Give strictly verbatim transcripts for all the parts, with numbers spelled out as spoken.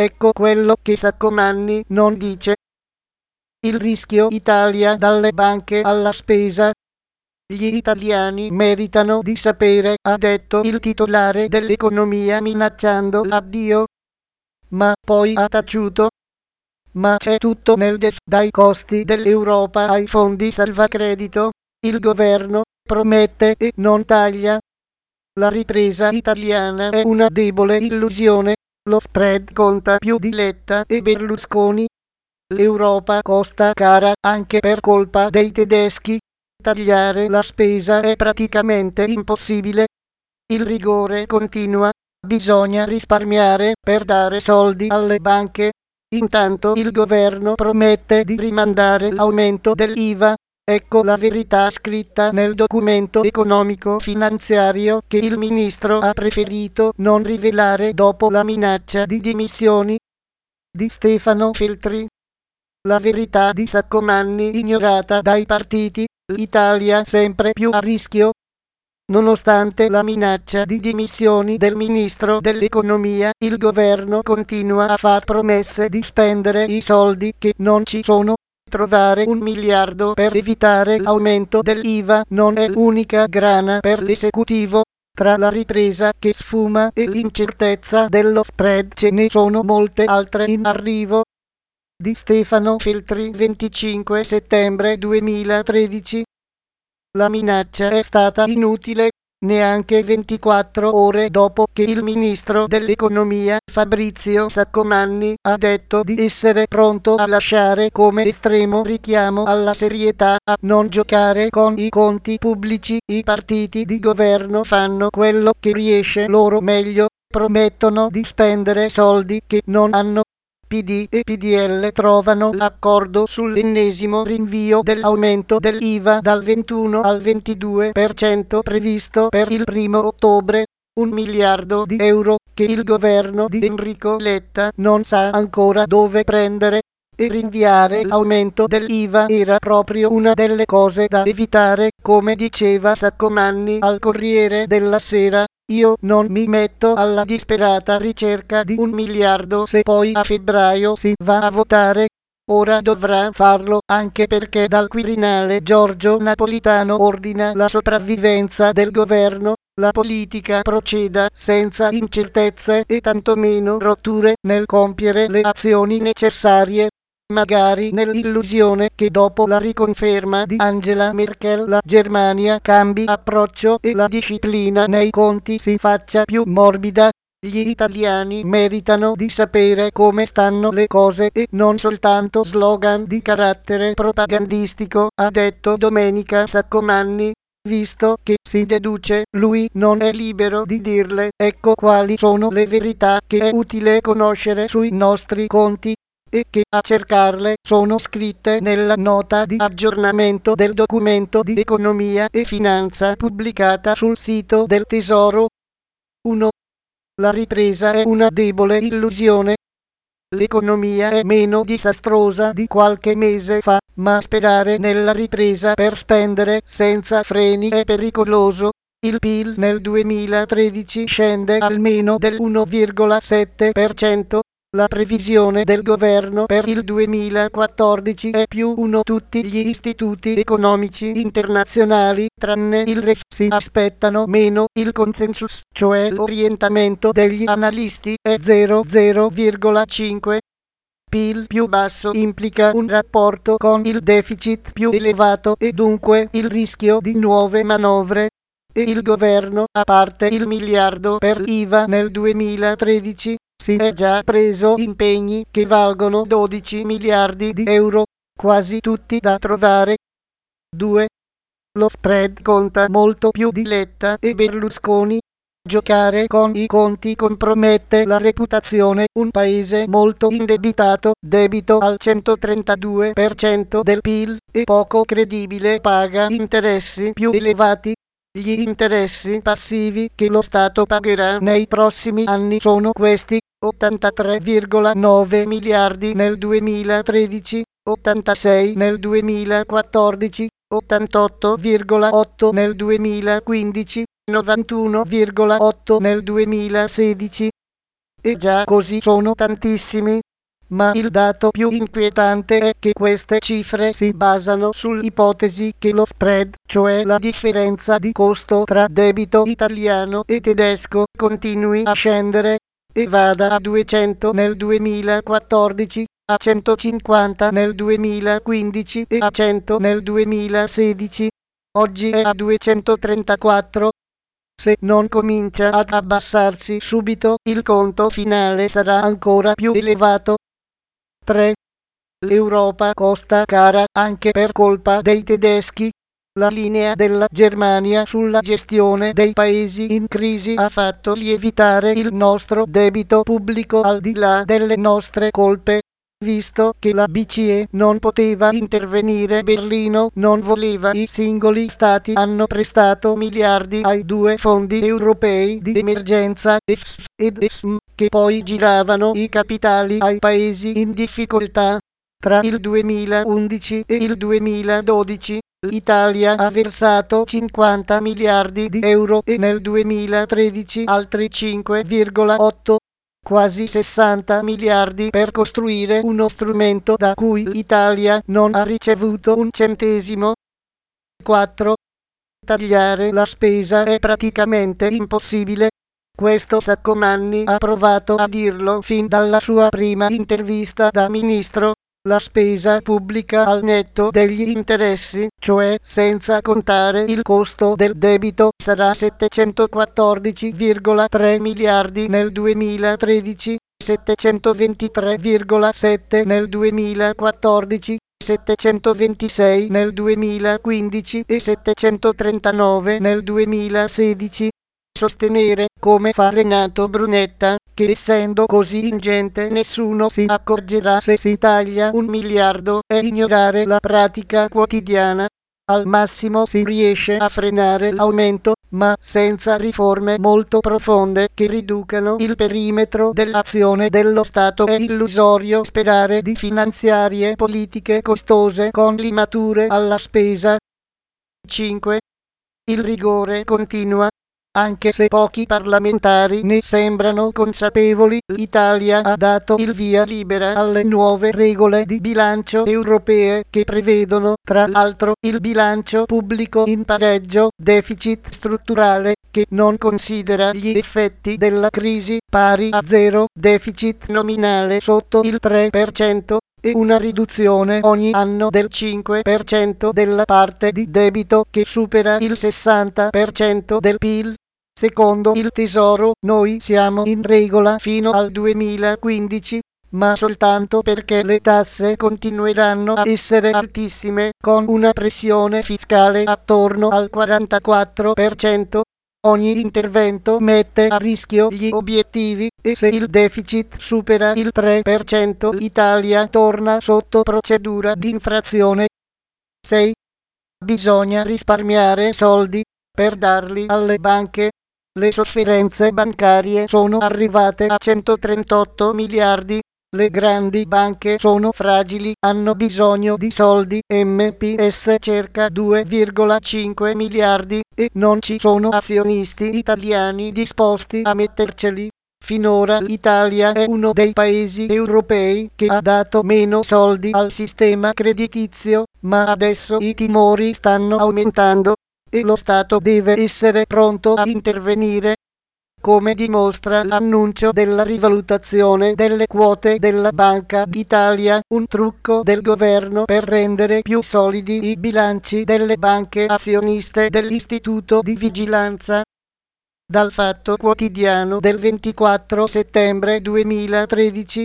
ecco quello che Saccomanni non dice. Il rischio Italia dalle banche alla spesa. Gli italiani meritano di sapere, ha detto il titolare dell'economia minacciando l'addio. Ma poi ha taciuto. Ma c'è tutto nel D E F, dai costi dell'Europa ai fondi salvacredito. Il governo promette e non taglia. La ripresa italiana è una debole illusione. Lo spread conta più di Letta e Berlusconi. L'Europa costa cara anche per colpa dei tedeschi. Tagliare la spesa è praticamente impossibile. Il rigore continua. Bisogna risparmiare per dare soldi alle banche. Intanto il governo promette di rimandare l'aumento dell'I V A. Ecco la verità scritta nel documento economico-finanziario che il ministro ha preferito non rivelare dopo la minaccia di dimissioni di Stefano Feltri. La verità di Saccomanni ignorata dai partiti, l'Italia sempre più a rischio. Nonostante la minaccia di dimissioni del ministro dell'economia, il governo continua a far promesse di spendere i soldi che non ci sono. Trovare un miliardo per evitare l'aumento dell'I V A non è l'unica grana per l'esecutivo. Tra la ripresa che sfuma e l'incertezza dello spread ce ne sono molte altre in arrivo. Di Stefano Feltri, venticinque settembre duemilatredici. La minaccia è stata inutile. Neanche ventiquattro ore dopo che il ministro dell'economia Fabrizio Saccomanni ha detto di essere pronto a lasciare come estremo richiamo alla serietà, a non giocare con i conti pubblici, i partiti di governo fanno quello che riesce loro meglio, promettono di spendere soldi che non hanno. P D e P D L trovano l'accordo sull'ennesimo rinvio dell'aumento dell'I V A dal ventuno al ventidue per cento previsto per il primo ottobre, un miliardo di euro che il governo di Enrico Letta non sa ancora dove prendere, e rinviare l'aumento dell'I V A era proprio una delle cose da evitare, come diceva Saccomanni al Corriere della Sera. Io non mi metto alla disperata ricerca di un miliardo se poi a febbraio si va a votare. Ora dovrà farlo anche perché dal Quirinale Giorgio Napolitano ordina la sopravvivenza del governo, la politica proceda senza incertezze e tantomeno rotture nel compiere le azioni necessarie. Magari nell'illusione che dopo la riconferma di Angela Merkel la Germania cambi approccio e la disciplina nei conti si faccia più morbida. Gli italiani meritano di sapere come stanno le cose e non soltanto slogan di carattere propagandistico, ha detto domenica Saccomanni. Visto che si deduce lui non è libero di dirle, ecco quali sono le verità che è utile conoscere sui nostri conti, e che a cercarle sono scritte nella nota di aggiornamento del documento di economia e finanza pubblicata sul sito del Tesoro. uno. La ripresa è una debole illusione. L'economia è meno disastrosa di qualche mese fa, ma sperare nella ripresa per spendere senza freni è pericoloso. Il P I L nel duemilatredici scende almeno dell'uno virgola sette per cento. La previsione del governo per il duemilaquattordici è più uno. Tutti gli istituti economici internazionali, tranne il R E F, si aspettano meno. Il consensus, cioè l'orientamento degli analisti, è zero virgola cinque. P I L più basso implica un rapporto con il deficit più elevato e dunque il rischio di nuove manovre. E il governo, a parte il miliardo per l'I V A nel duemilatredici, si è già preso impegni che valgono dodici miliardi di euro, quasi tutti da trovare. due. Lo spread conta molto più di Letta e Berlusconi. Giocare con i conti compromette la reputazione. Un paese molto indebitato, debito al centotrentadue per cento del P I L, e poco credibile, paga interessi più elevati. Gli interessi passivi che lo Stato pagherà nei prossimi anni sono questi: ottantatré virgola nove miliardi nel duemilatredici, ottantasei nel duemilaquattordici, ottantotto virgola otto nel duemilaquindici, novantuno virgola otto nel duemilasedici. e già così sono tantissimi. Ma il dato più inquietante è che queste cifre si basano sull'ipotesi che lo spread, cioè la differenza di costo tra debito italiano e tedesco, continui a scendere e vada a duecento nel duemilaquattordici, a centocinquanta nel duemilaquindici e a cento nel duemilasedici. Oggi è a duecentotrentaquattro. Se non comincia ad abbassarsi subito, il conto finale sarà ancora più elevato. tre. L'Europa costa cara anche per colpa dei tedeschi. La linea della Germania sulla gestione dei paesi in crisi ha fatto lievitare il nostro debito pubblico al di là delle nostre colpe. Visto che la B C E non poteva intervenire, Berlino non voleva, i singoli stati hanno prestato miliardi ai due fondi europei di emergenza E F S ed E S M, che poi giravano i capitali ai paesi in difficoltà. Tra il duemilaundici e il duemiladodici l'Italia ha versato cinquanta miliardi di euro e nel duemilatredici altri cinque virgola otto. Quasi sessanta miliardi per costruire uno strumento da cui l'Italia non ha ricevuto un centesimo. quattro. Tagliare la spesa è praticamente impossibile. Questo Saccomanni ha provato a dirlo fin dalla sua prima intervista da ministro. La spesa pubblica al netto degli interessi, cioè senza contare il costo del debito, sarà settecentoquattordici virgola tre miliardi nel duemilatredici, settecentoventitré virgola sette nel duemilaquattordici, settecentoventisei nel duemilaquindici e settecentotrentanove nel duemilasedici. Sostenere, come fa Renato Brunetta, che essendo così ingente nessuno si accorgerà se si taglia un miliardo è ignorare la pratica quotidiana. Al massimo si riesce a frenare l'aumento, ma senza riforme molto profonde che riducano il perimetro dell'azione dello Stato è illusorio sperare di finanziarie politiche costose con limature alla spesa. cinque. Il rigore continua. Anche se pochi parlamentari ne sembrano consapevoli, l'Italia ha dato il via libera alle nuove regole di bilancio europee che prevedono, tra l'altro, il bilancio pubblico in pareggio, deficit strutturale, che non considera gli effetti della crisi, pari a zero, deficit nominale sotto il tre per cento, e una riduzione ogni anno del cinque per cento della parte di debito che supera il sessanta per cento del P I L. Secondo il Tesoro, noi siamo in regola fino al duemilaquindici, ma soltanto perché le tasse continueranno a essere altissime, con una pressione fiscale attorno al quarantaquattro per cento. Ogni intervento mette a rischio gli obiettivi e se il deficit supera il tre per cento l'Italia torna sotto procedura di infrazione. sei. Bisogna risparmiare soldi per darli alle banche. Le sofferenze bancarie sono arrivate a centotrentotto miliardi. Le grandi banche sono fragili, hanno bisogno di soldi. M P S cerca due virgola cinque miliardi e non ci sono azionisti italiani disposti a metterceli. Finora l'Italia è uno dei paesi europei che ha dato meno soldi al sistema creditizio, ma adesso i timori stanno aumentando e lo Stato deve essere pronto a intervenire, come dimostra l'annuncio della rivalutazione delle quote della Banca d'Italia, un trucco del governo per rendere più solidi i bilanci delle banche azioniste dell'Istituto di Vigilanza. Dal Fatto Quotidiano del ventiquattro settembre duemilatredici.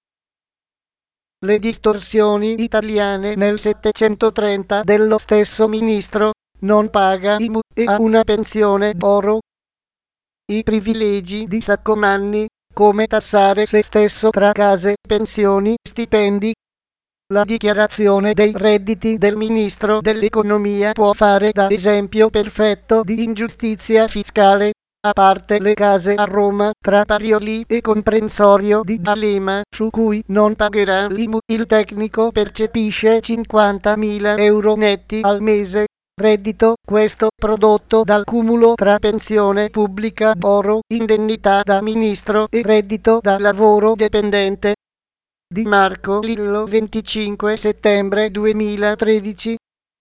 Le distorsioni italiane nel settecentotrenta dello stesso ministro. Non paga I M U e ha una pensione d'oro. I privilegi di Saccomanni, come tassare se stesso tra case, pensioni, stipendi. La dichiarazione dei redditi del ministro dell'economia può fare da esempio perfetto di ingiustizia fiscale, a parte le case a Roma, tra Parioli e comprensorio di D'Alema, su cui non pagherà l'I M U. Il tecnico percepisce cinquantamila euro netti al mese. reddito, questo prodotto dal cumulo tra pensione pubblica, oro, indennità da ministro e reddito da lavoro dipendente. Di Marco Lillo, venticinque settembre duemilatredici.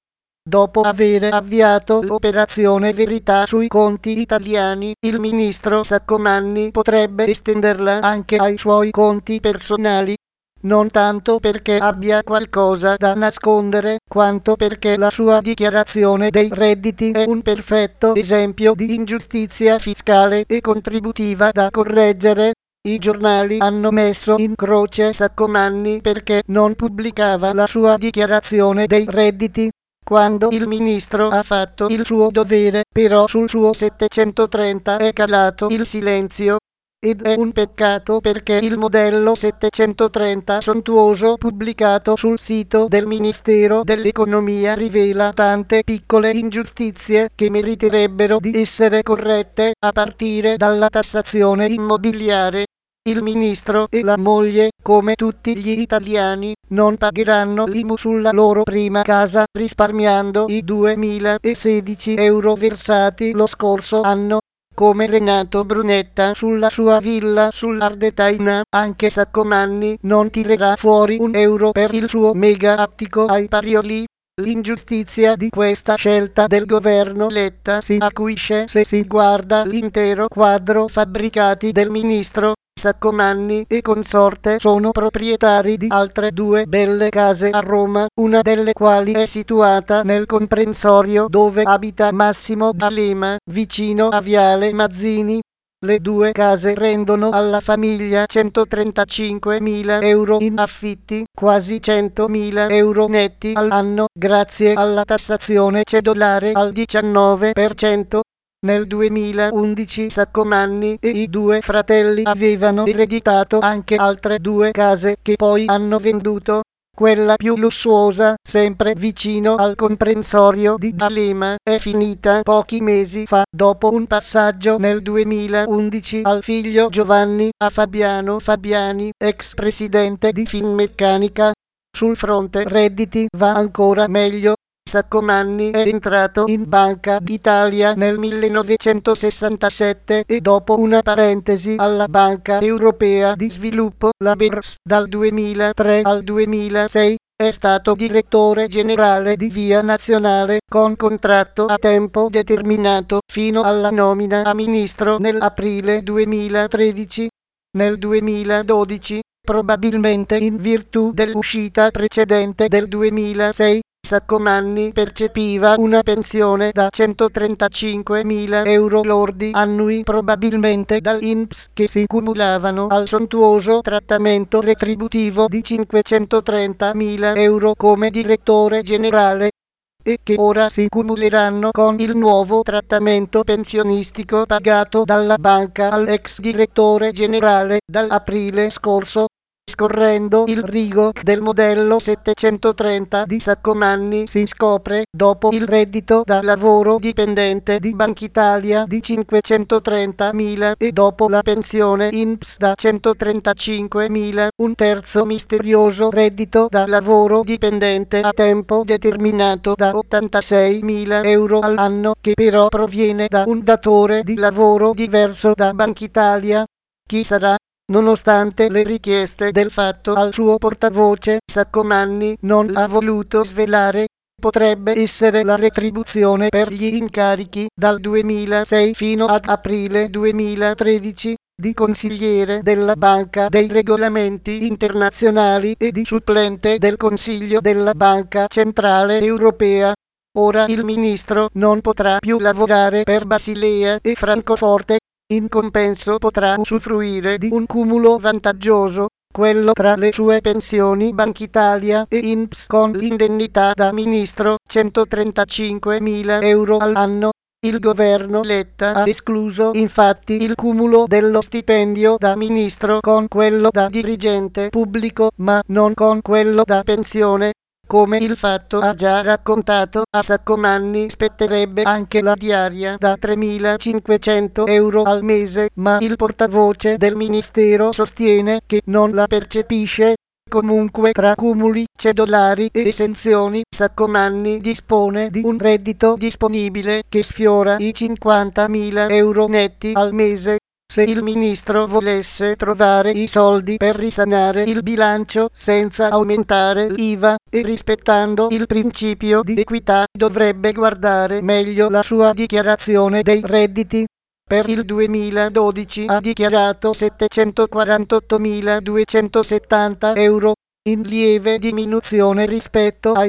Dopo aver avviato l'operazione Verità sui conti italiani, il ministro Saccomanni potrebbe estenderla anche ai suoi conti personali. Non tanto perché abbia qualcosa da nascondere, quanto perché la sua dichiarazione dei redditi è un perfetto esempio di ingiustizia fiscale e contributiva da correggere. I giornali hanno messo in croce Saccomanni perché non pubblicava la sua dichiarazione dei redditi. Quando il ministro ha fatto il suo dovere, però sul suo settecentotrenta è calato il silenzio. Ed è un peccato perché il modello settecentotrenta sontuoso pubblicato sul sito del Ministero dell'Economia rivela tante piccole ingiustizie che meriterebbero di essere corrette, a partire dalla tassazione immobiliare. Il ministro e la moglie, come tutti gli italiani, non pagheranno l'I M U sulla loro prima casa, risparmiando i duemilasedici euro versati lo scorso anno. Come Renato Brunetta sulla sua villa sull'Ardetaina, anche Saccomanni non tirerà fuori un euro per il suo mega attico ai Parioli. L'ingiustizia di questa scelta del governo Letta si acuisce se si guarda l'intero quadro. Fabbricati del ministro Saccomanni e consorte sono proprietari di altre due belle case a Roma, una delle quali è situata nel comprensorio dove abita Massimo D'Alema, vicino a Viale Mazzini. Le due case rendono alla famiglia centotrentacinquemila euro in affitti, quasi centomila euro netti all'anno, grazie alla tassazione cedolare al diciannove per cento. Nel duemilaundici Saccomanni e i due fratelli avevano ereditato anche altre due case che poi hanno venduto. Quella più lussuosa, sempre vicino al comprensorio di D'Alema, è finita pochi mesi fa dopo un passaggio nel duemilaundici al figlio Giovanni, a Fabiano Fabiani, ex presidente di Finmeccanica. Sul fronte redditi va ancora meglio. Saccomanni è entrato in Banca d'Italia nel millenovecentosessantasette e dopo una parentesi alla Banca Europea di Sviluppo, la B E R S, dal duemilatré al duemilasei, è stato direttore generale di Via Nazionale con contratto a tempo determinato fino alla nomina a ministro nell'aprile duemilatredici. Nel duemiladodici, probabilmente in virtù dell'uscita precedente del duemilasei, Saccomanni percepiva una pensione da centotrentacinquemila euro lordi annui, probabilmente dall'I N P S, che si cumulavano al sontuoso trattamento retributivo di cinquecentotrentamila euro come direttore generale, e che ora si cumuleranno con il nuovo trattamento pensionistico pagato dalla banca all'ex direttore generale dall'aprile scorso. Scorrendo il rigo del modello settecentotrenta di Saccomanni si scopre, dopo il reddito da lavoro dipendente di Bankitalia di cinquecentotrentamila e dopo la pensione I N P S da centotrentacinquemila, un terzo misterioso reddito da lavoro dipendente a tempo determinato da ottantaseimila euro all'anno, che però proviene da un datore di lavoro diverso da Bankitalia. Chi sarà? Nonostante le richieste del Fatto al suo portavoce, Saccomanni non ha voluto svelare. Potrebbe essere la retribuzione per gli incarichi, dal duemilasei fino ad aprile duemilatredici, di consigliere della Banca dei Regolamenti Internazionali e di supplente del Consiglio della Banca Centrale Europea. Ora il ministro non potrà più lavorare per Basilea e Francoforte. In compenso potrà usufruire di un cumulo vantaggioso, quello tra le sue pensioni Bankitalia e I N P S con l'indennità da ministro, centotrentacinquemila euro all'anno. Il governo Letta ha escluso infatti il cumulo dello stipendio da ministro con quello da dirigente pubblico, ma non con quello da pensione. Come il Fatto ha già raccontato, a Saccomanni spetterebbe anche la diaria da tremilacinquecento euro al mese, ma il portavoce del ministero sostiene che non la percepisce. comunque tra cumuli, cedolari e esenzioni, Saccomanni dispone di un reddito disponibile che sfiora i cinquantamila euro netti al mese. Se il ministro volesse trovare i soldi per risanare il bilancio senza aumentare l'I V A e rispettando il principio di equità, dovrebbe guardare meglio la sua dichiarazione dei redditi. Per il duemiladodici ha dichiarato settecentoquarantottomiladuecentosettanta euro, in lieve diminuzione rispetto ai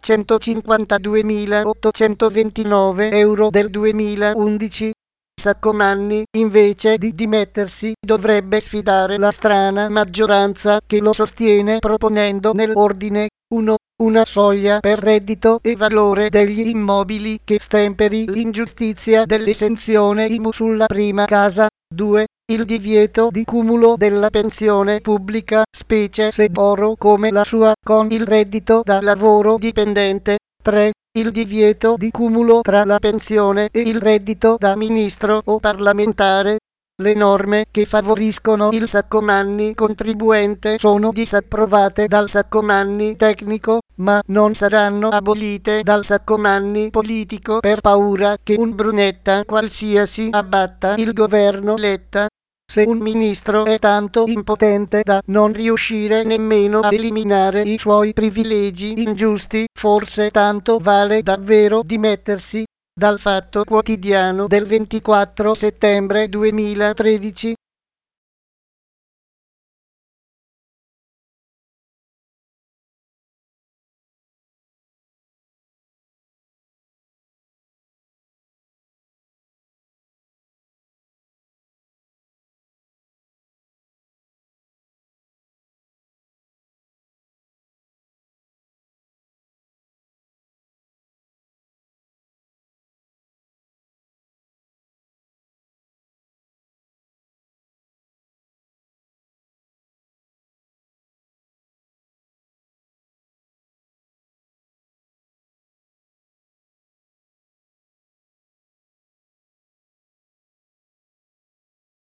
settecentocinquantaduemilaottocentoventinove euro del duemilaundici. Saccomanni, invece di dimettersi, dovrebbe sfidare la strana maggioranza che lo sostiene proponendo nell'ordine uno una soglia per reddito e valore degli immobili che stemperi l'ingiustizia dell'esenzione I M U sulla prima casa, due il divieto di cumulo della pensione pubblica, specie se oro come la sua, con il reddito da lavoro dipendente, tre il divieto di cumulo tra la pensione e il reddito da ministro o parlamentare. Le norme che favoriscono il Saccomanni contribuente sono disapprovate dal Saccomanni tecnico, ma non saranno abolite dal Saccomanni politico per paura che un Brunetta qualsiasi abbatta il governo Letta. Se un ministro è tanto impotente da non riuscire nemmeno a eliminare i suoi privilegi ingiusti, forse tanto vale davvero dimettersi. Dal Fatto Quotidiano del ventiquattro settembre duemilatredici.